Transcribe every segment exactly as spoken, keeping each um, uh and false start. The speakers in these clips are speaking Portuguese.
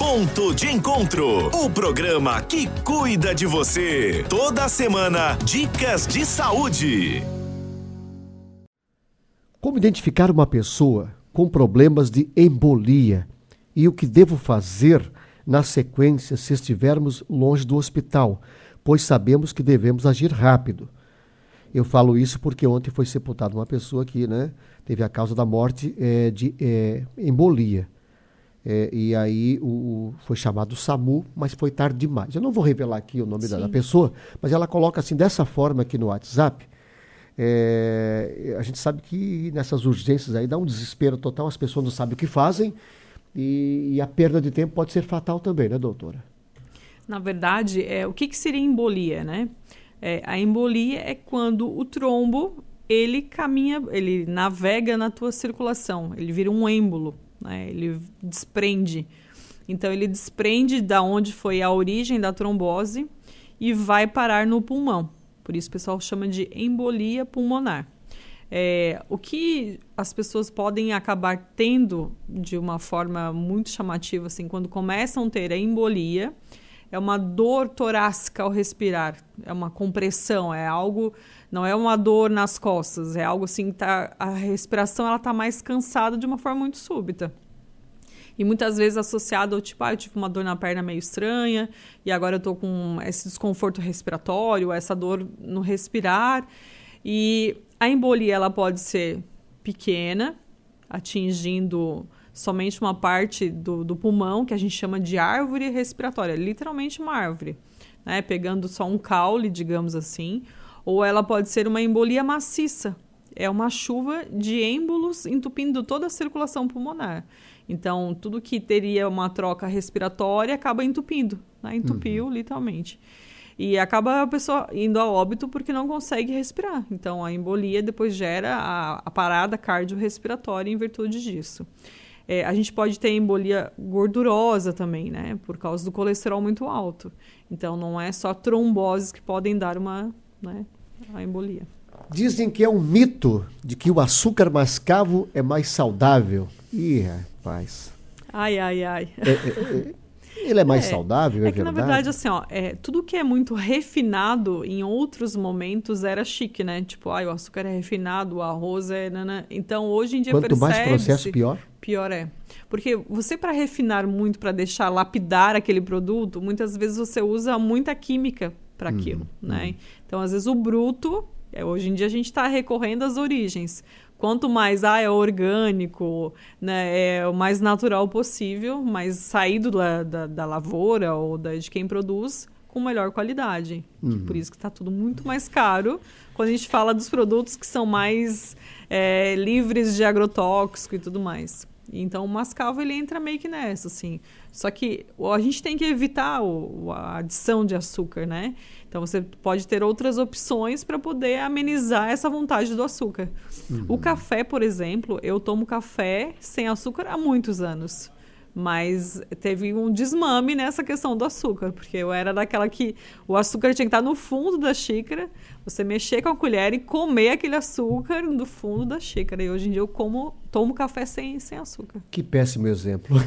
Ponto de Encontro, o programa que cuida de você. Toda semana, dicas de saúde. Como identificar uma pessoa com problemas de embolia e o que devo fazer na sequência se estivermos longe do hospital, pois sabemos que devemos agir rápido. Eu falo isso porque ontem foi sepultada uma pessoa que, né, teve a causa da morte é, de é, embolia. É, e aí o, o, foi chamado SAMU, mas foi tarde demais. Eu não vou revelar aqui o nome da, da pessoa, mas ela coloca assim dessa forma aqui no WhatsApp. É, a gente sabe que nessas urgências aí dá um desespero total, as pessoas não sabem o que fazem e, e a perda de tempo pode ser fatal também, né, doutora? Na verdade, é, o que, que seria embolia, né? É, a embolia é quando o trombo, ele caminha, ele navega na tua circulação, ele vira um êmbolo, né? Ele desprende. Então, ele desprende da onde foi a origem da trombose e vai parar no pulmão. Por isso o pessoal chama de embolia pulmonar. É, o que as pessoas podem acabar tendo de uma forma muito chamativa, assim, quando começam a ter a embolia, é uma dor torácica ao respirar, é uma compressão, é algo, não é uma dor nas costas, é algo assim, tá, a respiração ela está mais cansada de uma forma muito súbita. E muitas vezes associado ao tipo, ah, eu tive uma dor na perna meio estranha e agora eu estou com esse desconforto respiratório, essa dor no respirar. E a embolia ela pode ser pequena, atingindo somente uma parte do, do pulmão, que a gente chama de árvore respiratória, literalmente uma árvore, né? Pegando só um caule, digamos assim. Ou ela pode ser uma embolia maciça, é uma chuva de êmbolos entupindo toda a circulação pulmonar. Então, tudo que teria uma troca respiratória acaba entupindo, né? Entupiu, uhum. literalmente. E acaba a pessoa indo a óbito porque não consegue respirar. Então, a embolia depois gera a, a parada cardiorrespiratória em virtude disso. É, a gente pode ter embolia gordurosa também, né? Por causa do colesterol muito alto. Então, não é só tromboses que podem dar uma, né, a embolia. Dizem que é um mito de que o açúcar mascavo é mais saudável. Ih, rapaz. Ai, ai, ai. É, é, é, ele é mais é, saudável, é, é que, verdade? na verdade, assim, ó, é, tudo que é muito refinado em outros momentos era chique, né? Tipo, ah, o açúcar é refinado, o arroz é... Nana. Então, hoje em dia Quanto percebe-se... mais processo, pior? Pior é. Porque você, para refinar muito, para deixar lapidar aquele produto, muitas vezes você usa muita química para uhum, aquilo, né? Uhum. Então, às vezes, o bruto... Hoje em dia a gente está recorrendo às origens. Quanto mais ah, é orgânico, né, é o mais natural possível, mais saído da, da, da lavoura ou da, de quem produz, com melhor qualidade. Uhum. Por isso que está tudo muito mais caro quando a gente fala dos produtos que são mais é, livres de agrotóxico e tudo mais. Então o mascavo ele entra meio que nessa, assim. Só que a gente tem que evitar o, a adição de açúcar, né? Então você pode ter outras opções para poder amenizar essa vontade do açúcar. Uhum. O café, por exemplo, eu tomo café sem açúcar há muitos anos. Mas teve um desmame nessa questão do açúcar, porque eu era daquela que o açúcar tinha que estar no fundo da xícara, você mexer com a colher e comer aquele açúcar do fundo da xícara. E hoje em dia eu como, tomo café sem, sem açúcar. Que péssimo exemplo.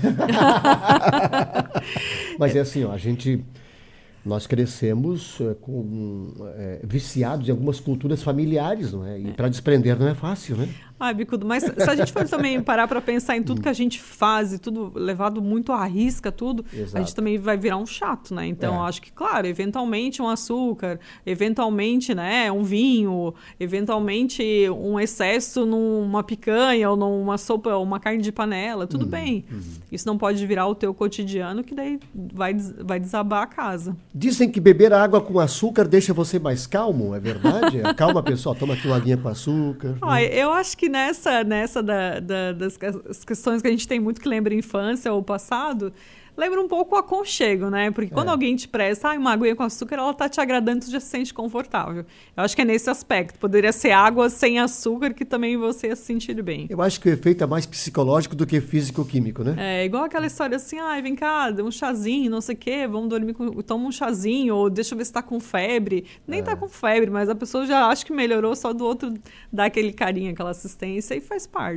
Mas é assim, ó, a gente... Nós crescemos é, com, é, viciados em algumas culturas familiares, não é? E é. para desprender não é fácil, né? Ah, Bicudo, mas se a gente for também parar para pensar em tudo que a gente faz e tudo levado muito à risca, tudo, Exato. A gente também vai virar um chato, né? Então, é. acho que, claro, eventualmente um açúcar, eventualmente, né, um vinho, eventualmente um excesso numa picanha ou numa sopa, ou uma carne de panela, tudo uhum, bem. Uhum. Isso não pode virar o teu cotidiano, que daí vai, vai desabar a casa. Dizem que beber água com açúcar deixa você mais calmo, é verdade? Calma, pessoal, toma aqui uma aguinha com açúcar. Ah, né? Eu acho que nessa, nessa da, da, das questões que a gente tem muito que lembra a infância ou o passado, lembra um pouco o aconchego, né? Porque quando é. alguém te presta ah, uma aguinha com açúcar, ela tá te agradando, tu já se sente confortável. Eu acho que é nesse aspecto. Poderia ser água sem açúcar, que também você ia se sentir bem. Eu acho que o efeito é mais psicológico do que físico-químico, né? É, igual aquela história assim, ah, vem cá, dê um chazinho, não sei o quê, vamos dormir, com... toma um chazinho, ou deixa eu ver se tá com febre. Nem é. tá com febre, mas a pessoa já acha que melhorou só do outro dar aquele carinho, aquela assistência, e faz parte.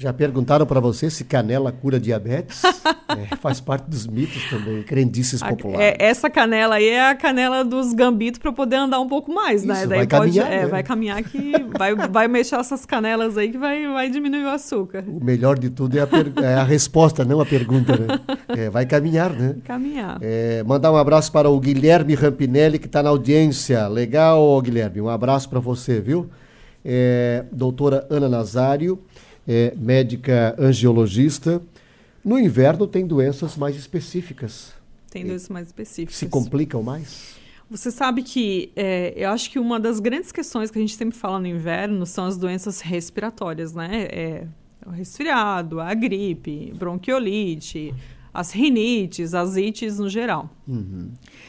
Já perguntaram para você se canela cura diabetes? É, faz parte dos mitos também, crendices populares. É, essa canela aí é a canela dos gambitos para poder andar um pouco mais, né? Isso, Daí vai pode, caminhar, é, né? vai caminhar que vai, vai mexer essas canelas aí que vai, vai diminuir o açúcar. O melhor de tudo é a, per... é a resposta, não a pergunta, né? É, vai caminhar, né? Caminhar. É, mandar um abraço para o Guilherme Rampinelli, que está na audiência. Legal, Guilherme, um abraço para você, viu? É, doutora Ana Nazário, é, médica angiologista. No inverno tem doenças mais específicas. Tem doenças mais específicas. Se complicam mais? Você sabe que é, eu acho que uma das grandes questões que a gente sempre fala no inverno são as doenças respiratórias, né? É o resfriado, a gripe, bronquiolite, as rinites, as ites no geral. Uhum.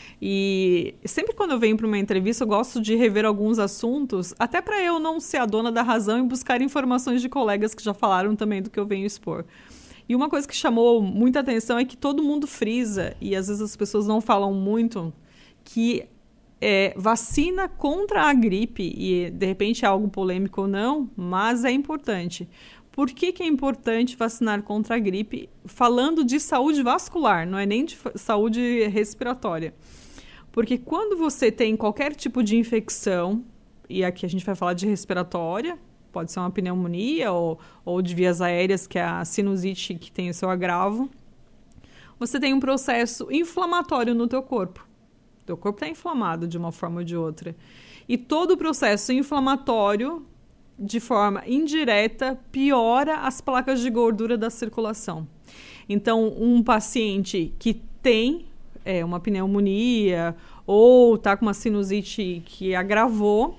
E sempre quando eu venho para uma entrevista, eu gosto de rever alguns assuntos, até para eu não ser a dona da razão e buscar informações de colegas que já falaram também do que eu venho expor. E uma coisa que chamou muita atenção é que todo mundo frisa, e às vezes as pessoas não falam muito, que é, vacina contra a gripe, e de repente é algo polêmico ou não, mas é importante. Por que que é importante vacinar contra a gripe? Falando de saúde vascular, não é nem de saúde respiratória. Porque quando você tem qualquer tipo de infecção, e aqui a gente vai falar de respiratória, pode ser uma pneumonia ou, ou de vias aéreas, que é a sinusite que tem o seu agravo, você tem um processo inflamatório no teu corpo. O teu corpo está inflamado de uma forma ou de outra. E todo o processo inflamatório, de forma indireta, piora as placas de gordura da circulação. Então, um paciente que tem é, uma pneumonia ou está com uma sinusite que agravou,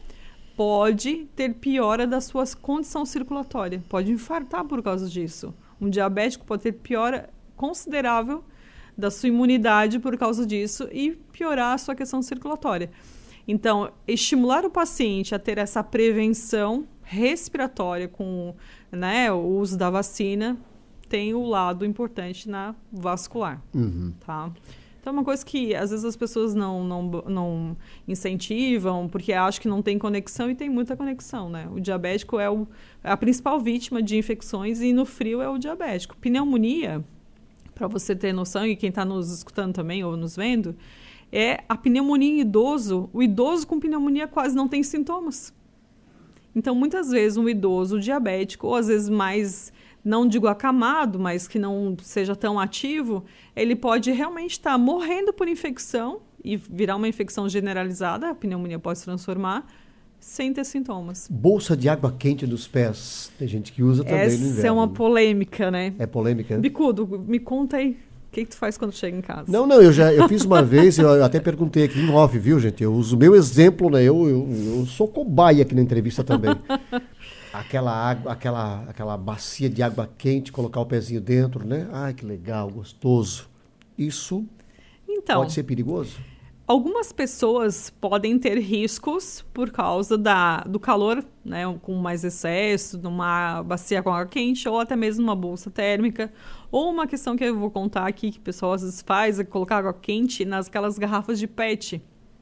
pode ter piora da sua condição circulatória. Pode infartar por causa disso. Um diabético pode ter piora considerável da sua imunidade por causa disso e piorar a sua questão circulatória. Então, estimular o paciente a ter essa prevenção respiratória com, né, o uso da vacina tem o lado importante na vascular. Uhum. Tá? Então, é uma coisa que às vezes as pessoas não, não, não incentivam, porque acham que não tem conexão, e tem muita conexão, né? O diabético é, o, é a principal vítima de infecções, e no frio é o diabético. Pneumonia, para você ter noção, e quem está nos escutando também ou nos vendo, é a pneumonia em idoso. O idoso com pneumonia quase não tem sintomas. Então, muitas vezes, um idoso diabético, ou às vezes mais, não digo acamado, mas que não seja tão ativo, ele pode realmente estar morrendo por infecção e virar uma infecção generalizada, a pneumonia pode se transformar, sem ter sintomas. Bolsa de água quente nos pés. Tem gente que usa também Essa no inverno. Essa é uma polêmica, né? É polêmica? Bicudo, me conta aí. O que, que tu faz quando chega em casa? Não, não, eu já eu fiz uma vez, eu até perguntei aqui em off, viu, gente? Eu uso o meu exemplo, né? Eu, eu, eu sou cobaia aqui na entrevista também. Aquela água, aquela, aquela bacia de água quente, colocar o pezinho dentro, né? Ai, que legal, gostoso. Isso então, pode ser perigoso? Algumas pessoas podem ter riscos por causa da, do calor, né, com mais excesso, numa bacia com água quente, ou até mesmo uma bolsa térmica. Ou uma questão que eu vou contar aqui, que o pessoal às vezes faz, é colocar água quente nas aquelas garrafas de pet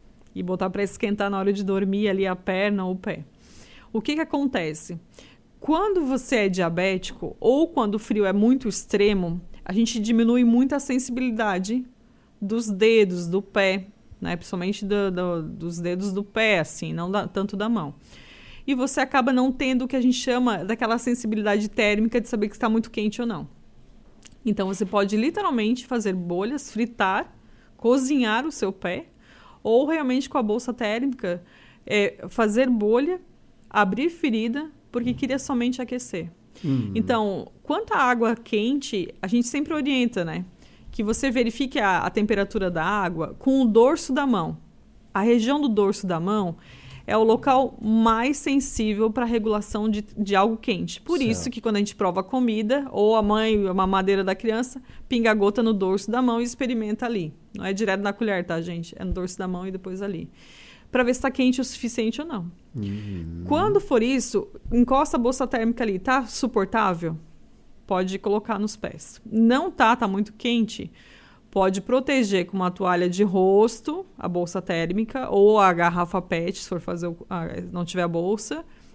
e botar para esquentar na hora de dormir ali a perna ou o pé. O que que acontece? Quando você é diabético ou quando o frio é muito extremo, a gente diminui muito a sensibilidade dos dedos, do pé, né? Principalmente do, do, dos dedos do pé, assim, não da, tanto da mão. E você acaba não tendo o que a gente chama daquela sensibilidade térmica de saber que está muito quente ou não. Então, você pode literalmente fazer bolhas, fritar, cozinhar o seu pé, ou realmente com a bolsa térmica, é, fazer bolha, abrir ferida, porque queria somente aquecer. Uhum. Então, quanto à água quente, a gente sempre orienta, né? Que você verifique a, a temperatura da água com o dorso da mão. A região do dorso da mão é o local mais sensível para a regulação de, de algo quente. Por certo. Isso que quando a gente prova a comida, ou a mãe, a mamadeira da criança, pinga a gota no dorso da mão e experimenta ali. Não é direto na colher, tá, gente? É no dorso da mão e depois ali. Para ver se está quente o suficiente ou não. Uhum. Quando for isso, encosta a bolsa térmica ali. Tá suportável? Pode colocar nos pés. Não tá, tá muito quente, pode proteger com uma toalha de rosto, a bolsa térmica, ou a garrafa pet, se for fazer o, a, não tiver a bolsa,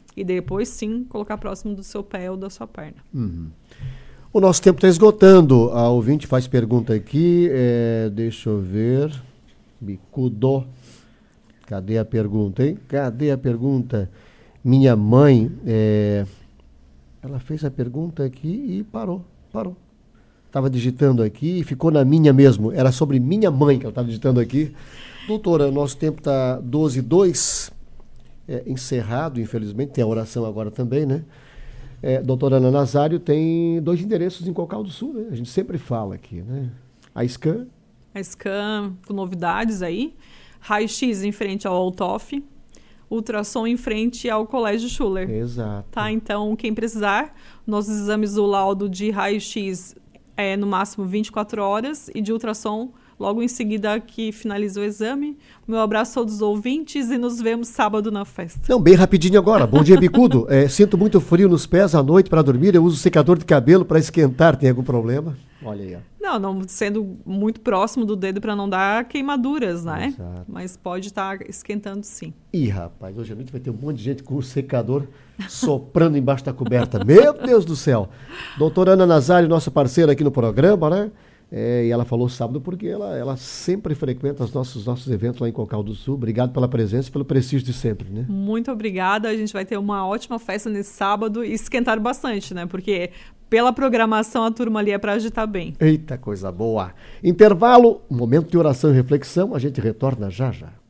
E depois, sim, colocar próximo do seu pé ou da sua perna. Uhum. O nosso tempo está esgotando. A ouvinte faz pergunta aqui. É, deixa eu ver. Bicudo. Cadê a pergunta, hein? Cadê a pergunta? Minha mãe, é, ela fez a pergunta aqui e parou. Parou. Estava digitando aqui e ficou na minha mesmo. Era sobre minha mãe que ela estava digitando aqui. Doutora, nosso tempo está doze e dois. É, encerrado, infelizmente. Tem a oração agora também, né? É, doutora Ana Nazário tem dois endereços em Cocal do Sul, né? A gente sempre fala aqui, né? A Scan. A Scan com novidades aí. Raio-X em frente ao Altoff. Ultrassom em frente ao Colégio Schuller. Exato. Tá, então, quem precisar, nossos exames do laudo de raio-x é no máximo vinte e quatro horas e de ultrassom logo em seguida que finaliza o exame. Meu abraço a todos os ouvintes e nos vemos sábado na festa. Não, bem rapidinho agora. Bom dia, Bicudo. É, sinto muito frio nos pés à noite para dormir. Eu uso secador de cabelo para esquentar. Tem algum problema? Olha aí, ó. Não, não sendo muito próximo do dedo para não dar queimaduras, né? Exato. Mas pode estar esquentando sim. Ih, rapaz, hoje à noite vai ter um monte de gente com o secador soprando embaixo da coberta. Meu Deus do céu. Doutora Ana Nazário, nossa parceira aqui no programa, né? É, e ela falou sábado porque ela, ela sempre frequenta os nossos, nossos eventos lá em Cocal do Sul. Obrigado pela presença e pelo prestígio de sempre, né? Muito obrigada. A gente vai ter uma ótima festa nesse sábado e esquentar bastante, né? Porque pela programação a turma ali é para agitar bem. Eita, coisa boa. Intervalo, momento de oração e reflexão. A gente retorna já já.